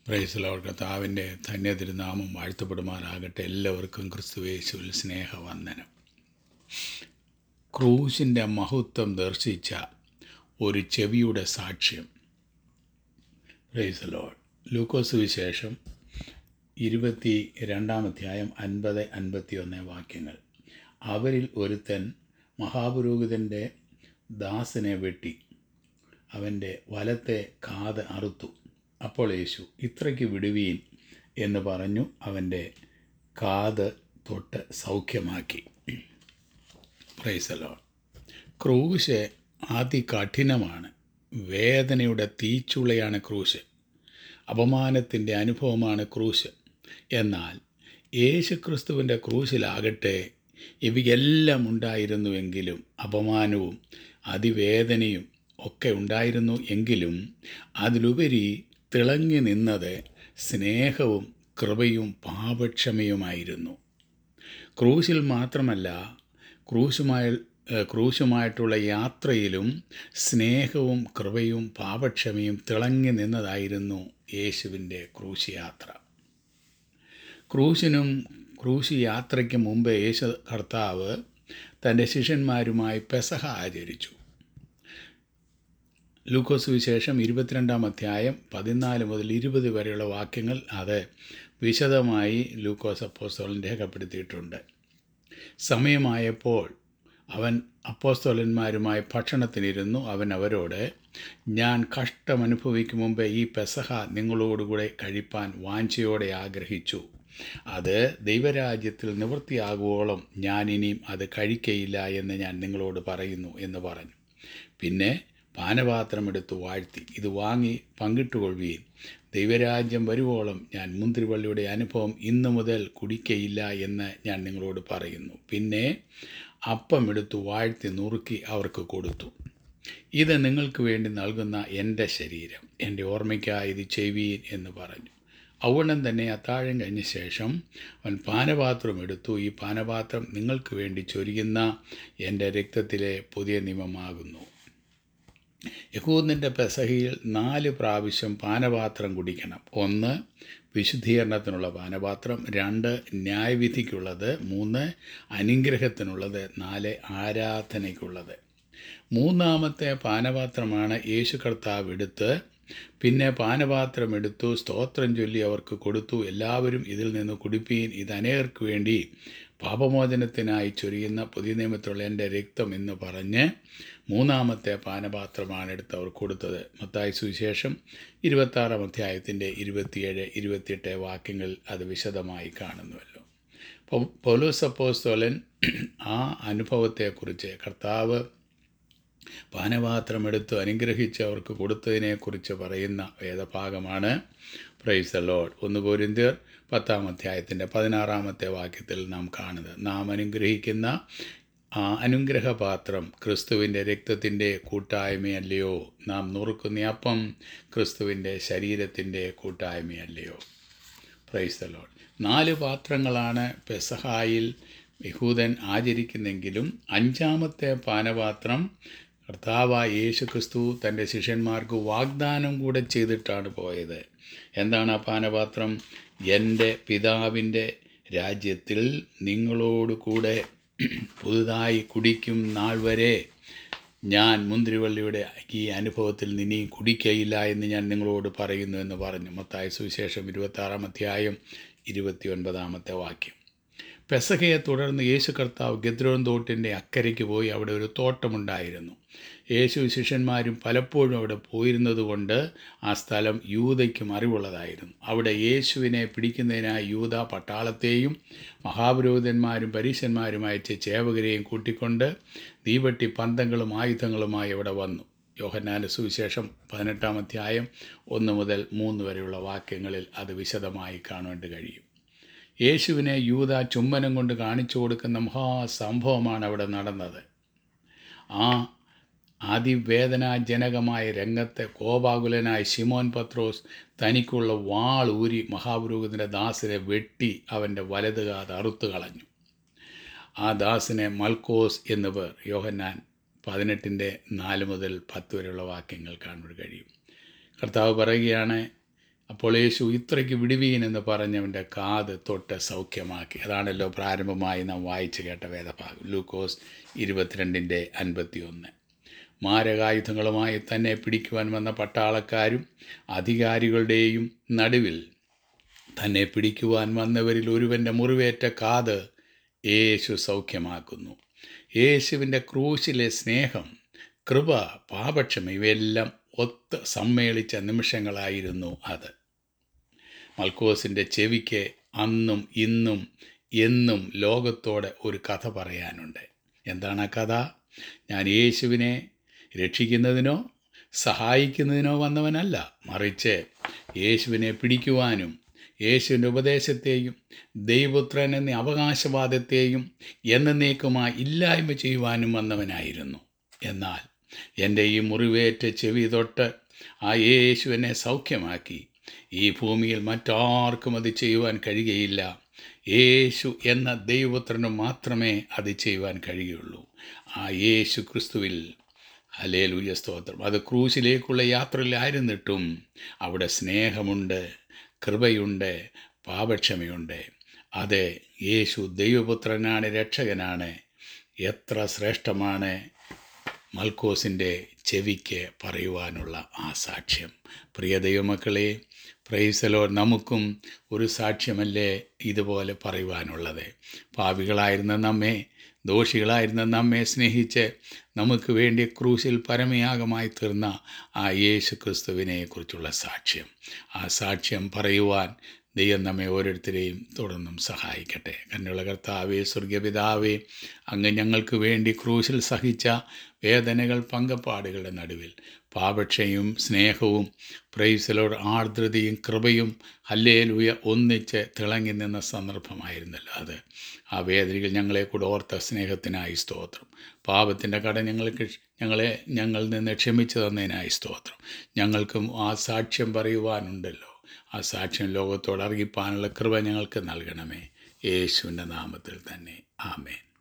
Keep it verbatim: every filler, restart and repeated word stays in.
Praise Lord. കർത്താവിൻ്റെ ധന്യതിരുനാമം വാഴ്ത്തപ്പെടുമാറാകട്ടെ. എല്ലാവർക്കും ക്രിസ്തുയേശുവിൽ സ്നേഹവന്ദനം. ക്രൂശിൻ്റെ മഹത്വം ദർശിച്ച ഒരു ചെവിയുടെ സാക്ഷ്യം. Praise Lord. ലൂക്കോസ് വിശേഷം ഇരുപത്തി രണ്ടാം അധ്യായം അൻപത് അൻപത്തി ഒന്ന് വാക്യങ്ങൾ. അവരിൽ ഒരുത്തൻ മഹാപുരോഹിതൻ്റെ ദാസനെ വെട്ടി അവൻ്റെ വലത്തെ കാത് അറുത്തു. അപ്പോൾ യേശു, ഇത്രയ്ക്ക് വിടുവീൻ എന്ന് പറഞ്ഞു അവൻ്റെ കാത് തൊട്ട് സൗഖ്യമാക്കി. Praise the Lord. ക്രൂശ് അതികഠിനമാണ്. വേദനയുടെ തീച്ചുളയാണ് ക്രൂശ്. അപമാനത്തിൻ്റെ അനുഭവമാണ് ക്രൂശ്. എന്നാൽ യേശുക്രിസ്തുവിൻ്റെ ക്രൂശിലാകട്ടെ ഇവയെല്ലാം ഉണ്ടായിരുന്നുവെങ്കിലും, അപമാനവും അതിവേദനയും ഒക്കെ ഉണ്ടായിരുന്നു എങ്കിലും അതിലുപരി തിളങ്ങി നിന്നത് സ്നേഹവും കൃപയും പാപക്ഷമയുമായിരുന്നു. ക്രൂശിൽ മാത്രമല്ല, ക്രൂശുമായി ക്രൂശുമായിട്ടുള്ള യാത്രയിലും സ്നേഹവും കൃപയും പാപക്ഷമയും തിളങ്ങി നിന്നതായിരുന്നു യേശുവിൻ്റെ ക്രൂശ് യാത്ര. ക്രൂശിനും ക്രൂശ് യാത്രയ്ക്ക് മുമ്പ് യേശു കർത്താവ് തൻ്റെ ശിഷ്യന്മാരുമായി പെസഹ ആചരിച്ചു. ലൂക്കോസ് വിശേഷം ഇരുപത്തിരണ്ടാം അധ്യായം പതിനാല് മുതൽ ഇരുപത് വരെയുള്ള വാക്യങ്ങൾ അത് വിശദമായി ലൂക്കോസ് അപ്പോസ്തലൻ രേഖപ്പെടുത്തിയിട്ടുണ്ട്. സമയമായപ്പോൾ അവൻ അപ്പോസ്തലന്മാരുമായി ഭക്ഷണത്തിനിരുന്നു. അവൻ അവരോട്, ഞാൻ കഷ്ടമനുഭവിക്കും മുമ്പേ ഈ പെസഹ നിങ്ങളോടുകൂടെ കഴിപ്പാൻ വാഞ്ചയോടെ ആഗ്രഹിച്ചു. അത് ദൈവരാജ്യത്തിൽ നിവൃത്തിയാകുവോളം ഞാൻ ഇനിയും അത് കഴിക്കയില്ല എന്ന് ഞാൻ നിങ്ങളോട് പറയുന്നു എന്ന് പറഞ്ഞു. പിന്നെ പാനപാത്രമെടുത്ത് വാഴ്ത്തി, ഇത് വാങ്ങി പങ്കിട്ടുകൊള്ളുവീൻ. ദൈവരാജ്യം വരുവോളം ഞാൻ മുന്തിരിവള്ളിയുടെ അനുഭവം ഇന്നു മുതൽ കുടിക്കയില്ല എന്ന് ഞാൻ നിങ്ങളോട് പറയുന്നു. പിന്നെ അപ്പം എടുത്തു വാഴ്ത്തി നുറുക്കി അവർക്ക് കൊടുത്തു. ഇത് നിങ്ങൾക്ക് വേണ്ടി നൽകുന്ന എൻ്റെ ശരീരം, എൻ്റെ ഓർമ്മയ്ക്കായി ഇത് ചെയ്യുവീൻ എന്ന് പറഞ്ഞു. അവണ്ണം തന്നെ അത്താഴം കഴിഞ്ഞ ശേഷം അവൻ പാനപാത്രം എടുത്തു, ഈ പാനപാത്രം നിങ്ങൾക്ക് വേണ്ടി ചൊരിയുന്ന എൻ്റെ രക്തത്തിലെ പുതിയ നിയമമാകുന്നു. യഹൂദൻ്റെ പെസഹയിൽ നാല് പ്രാവശ്യം പാനപാത്രം കുടിക്കണം. ഒന്ന് വിശുദ്ധീകരണത്തിനുള്ള പാനപാത്രം, രണ്ട് ന്യായവിധിക്കുള്ളത്, മൂന്ന് അനുഗ്രഹത്തിനുള്ളത്, നാല് ആരാധനയ്ക്കുള്ളത്. മൂന്നാമത്തെ പാനപാത്രമാണ് യേശു കർത്താവ് എടുത്ത് പിന്നെ പാനപാത്രം എടുത്തു സ്തോത്രം ചൊല്ലി അവർക്ക് കൊടുത്തു. എല്ലാവരും ഇതിൽ നിന്ന് കുടിപ്പീൻ, ഇത് അനേകർക്ക് വേണ്ടി പാപമോചനത്തിനായി ചൊരിയുന്ന പുതിയ നിയമത്തിലുള്ള എൻ്റെ രക്തം എന്ന് പറഞ്ഞ് മൂന്നാമത്തെ പാനപാത്രമാണ് എടുത്ത് അവർ കൊടുത്തത്. മത്തായി സുവിശേഷം ഇരുപത്താറാം അധ്യായത്തിൻ്റെ ഇരുപത്തിയേഴ് ഇരുപത്തിയെട്ട് വാക്യങ്ങളിൽ അത് വിശദമായി കാണുന്നുവല്ലോ. പൗലോസ് അപ്പോസ്തലൻ ആ അനുഭവത്തെക്കുറിച്ച്, കർത്താവ് പാനപാത്രമെടുത്ത് അനുഗ്രഹിച്ച് അവർക്ക് കൊടുത്തതിനെക്കുറിച്ച് പറയുന്ന വേദഭാഗമാണ് പ്രൈസ് ദി ലോർഡ്. ഒന്ന് കൊരിന്ത്യർ പത്താം അധ്യായത്തിൻ്റെ പതിനാറാമത്തെ വാക്യത്തിൽ നാം കാണുന്നത്, നാം അനുഗ്രഹിക്കുന്ന ആ അനുഗ്രഹപാത്രം ക്രിസ്തുവിൻ്റെ രക്തത്തിൻ്റെ കൂട്ടായ്മയല്ലയോ? നാം നുറുക്കുന്ന അപ്പം ക്രിസ്തുവിൻ്റെ ശരീരത്തിൻ്റെ കൂട്ടായ്മയല്ലയോ? Price the Lord. നാല് പാത്രങ്ങളാണ് പെസഹായിൽ യഹൂദൻ ആചരിക്കുന്നെങ്കിലും അഞ്ചാമത്തെ പാനപാത്രം കർത്താവായ യേശു ക്രിസ്തു തൻ്റെ ശിഷ്യന്മാർക്ക് വാഗ്ദാനം കൂടെ ചെയ്തിട്ടാണ് പോയത്. എന്താണ് ആ പാനപാത്രം? എൻ്റെ പിതാവിൻ്റെ രാജ്യത്തിൽ നിങ്ങളോട് കൂടെ പുതുതായി കുടിക്കും നാൾ വരെ ഞാൻ മുന്തിരിവള്ളിയുടെ ഈ അനുഭവത്തിൽ നിനി കുടിക്കയില്ല എന്ന് ഞാൻ നിങ്ങളോട് പറയുന്നു എന്ന് പറഞ്ഞു. മത്തായി സുവിശേഷം ഇരുപത്താറാം അധ്യായം ഇരുപത്തി ഒൻപതാമത്തെ വാക്യം. പെസഹയെ തുടർന്ന് യേശു കർത്താവ് ഗദ്രോൻ തോട്ടിൻ്റെ അക്കരയ്ക്ക് പോയി. അവിടെ ഒരു തോട്ടമുണ്ടായിരുന്നു. യേശു ശിഷ്യന്മാരും പലപ്പോഴും അവിടെ പോയിരുന്നത് കൊണ്ട് ആ സ്ഥലം യൂദയ്ക്കും അറിവുള്ളതായിരുന്നു. അവിടെ യേശുവിനെ പിടിക്കുന്നതിനായി യൂദ പട്ടാളത്തെയും മഹാപുരോഹിതന്മാരും പരീശന്മാരും അയച്ച ചേവകരെയും കൂട്ടിക്കൊണ്ട് തീവട്ടി പന്തങ്ങളും ആയുധങ്ങളുമായി അവിടെ വന്നു. യോഹന്നാന്റെ സുവിശേഷം പതിനെട്ടാം അധ്യായം ഒന്ന് മുതൽ മൂന്ന് വരെയുള്ള വാക്യങ്ങളിൽ അത് വിശദമായി കാണേണ്ടി കഴിയും. യേശുവിനെ യൂദ ചുംബനം കൊണ്ട് കാണിച്ചു കൊടുക്കുന്ന മഹാസംഭവമാണ് അവിടെ നടന്നത്. ആ അതിവേദനാജനകമായ രംഗത്തെ കോപാകുലനായ ശിമോൻ പത്രോസ് തനിക്കുള്ള വാൾ ഊരി മഹാപുരോഹിതൻ്റെ ദാസനെ വെട്ടി അവൻ്റെ വലതുകാത് അറുത്തു കളഞ്ഞു. ആ ദാസനെ മൽക്കോസ് എന്ന് പേർ. യോഹന്നാൻ പതിനെട്ടിൻ്റെ നാല് മുതൽ പത്ത് വരെയുള്ള വാക്യങ്ങൾ കാണാൻ കഴിയും. കർത്താവ് പറയുകയാണ്, അപ്പോൾ യേശു ഇത്രയ്ക്ക് വിടുവീൻ എന്ന് പറഞ്ഞവൻ്റെ കാത് തൊട്ട് സൗഖ്യമാക്കി. അതാണല്ലോ പ്രാരംഭമായി നാം വായിച്ചു കേട്ട വേദഭാഗം, ലൂക്കോസ് ഇരുപത്തിരണ്ടിൻ്റെ അൻപത്തി ഒന്ന്. മാരകായുധങ്ങളുമായി തന്നെ പിടിക്കുവാൻ വന്ന പട്ടാളക്കാരും അധികാരികളുടെയും നടുവിൽ തന്നെ പിടിക്കുവാൻ വന്നവരിൽ ഒരുവൻ്റെ മുറിവേറ്റ കാത് യേശു സൗഖ്യമാക്കുന്നു. യേശുവിൻ്റെ ക്രൂശിലെ സ്നേഹം, കൃപ, പാപക്ഷമ ഇവയെല്ലാം ഒത്ത് സമ്മേളിച്ച നിമിഷങ്ങളായിരുന്നു അത്. മൽക്കോസിൻ്റെ ചെവിക്ക് അന്നും ഇന്നും എന്നും ലോകത്തോട് ഒരു കഥ പറയാനുണ്ട്. എന്താണ് ആ കഥ? ഞാൻ യേശുവിനെ രക്ഷിക്കുന്നതിനോ സഹായിക്കുന്നതിനോ വന്നവനല്ല, മറിച്ച് യേശുവിനെ പിടിക്കുവാനും യേശുവിൻ്റെ ഉപദേശത്തെയും ദൈവപുത്രൻ എന്ന അവകാശവാദത്തെയും എന്നേക്കുമായി ഇല്ലായ്മ ചെയ്യുവാനും വന്നവനായിരുന്നു. എന്നാൽ എൻ്റെ ഈ മുറിവേറ്റ ചെവി തൊട്ട് ആ യേശു എന്നെ സൗഖ്യമാക്കി. ഈ ഭൂമിയിൽ മറ്റാർക്കും അത് ചെയ്യുവാൻ കഴിയുകയില്ല. യേശു എന്ന ദൈവപുത്രന് മാത്രമേ അത് ചെയ്യുവാൻ കഴിയുള്ളൂ. ആ യേശു ക്രിസ്തുവിൽ ഹല്ലേലൂയ, സ്തോത്രം. അത് ക്രൂശിലേക്കുള്ള യാത്രയിലായിരുന്നിട്ടും അവിടെ സ്നേഹമുണ്ട്, കൃപയുണ്ട്, പാപക്ഷമയുണ്ട്. അതെ, യേശു ദൈവപുത്രനാണ്, രക്ഷകനാണ്. എത്ര ശ്രേഷ്ഠമാണ് മൽക്കോസിൻ്റെ ചെവിക്ക് പറയുവാനുള്ള ആ സാക്ഷ്യം. പ്രിയ ദൈവമക്കളെ, പ്രൈസ് ദി ലോർഡ്. നമുക്കും ഒരു സാക്ഷ്യമല്ലേ ഇതുപോലെ പറയുവാനുള്ളത്? പാപികളായിരുന്ന നമ്മെ, ദോഷികളായിരുന്ന നമ്മെ സ്നേഹിച്ച് നമുക്ക് വേണ്ടി ക്രൂശിൽ പരമയാഗമായി തീർന്ന ആ യേശു ക്രിസ്തുവിനെ കുറിച്ചുള്ള സാക്ഷ്യം. ആ സാക്ഷ്യം പറയുവാൻ ദൈവം നമ്മെ ഓരോരുത്തരെയും തുടർന്നും സഹായിക്കട്ടെ. കന്നുള്ള കർത്താവേ, സ്വർഗപിതാവേ, അങ്ങ് ഞങ്ങൾക്ക് വേണ്ടി ക്രൂശിൽ സഹിച്ച വേദനകൾ, പങ്കപ്പാടുകളുടെ നടുവിൽ പാപക്ഷയും സ്നേഹവും പ്രൈസ് ദി ലോർഡ് ആർദ്രതയും കൃപയും ഹല്ലേലൂയ ഒന്നിച്ച് തിളങ്ങി നിന്ന സന്ദർഭമായിരുന്നല്ലോ അത്. ആ വേദനകൾ ഞങ്ങളെ കൂടെ ഓർത്ത സ്നേഹത്തിനായി സ്തോത്രം. പാപത്തിൻ്റെ കട ഞങ്ങൾക്ക് ഞങ്ങളെ ഞങ്ങളിൽ നിന്ന് ക്ഷമിച്ചു തന്നതിനായി സ്തോത്രം. ഞങ്ങൾക്കും ആ സാക്ഷ്യം പറയുവാനുണ്ടല്ലോ. ആ സാക്ഷ്യം ലോകത്തോട് അറിയിപ്പാനുള്ള കൃപ ഞങ്ങൾക്ക് നൽകണമേ. യേശുവിൻ്റെ നാമത്തിൽ തന്നെ, ആമേൻ.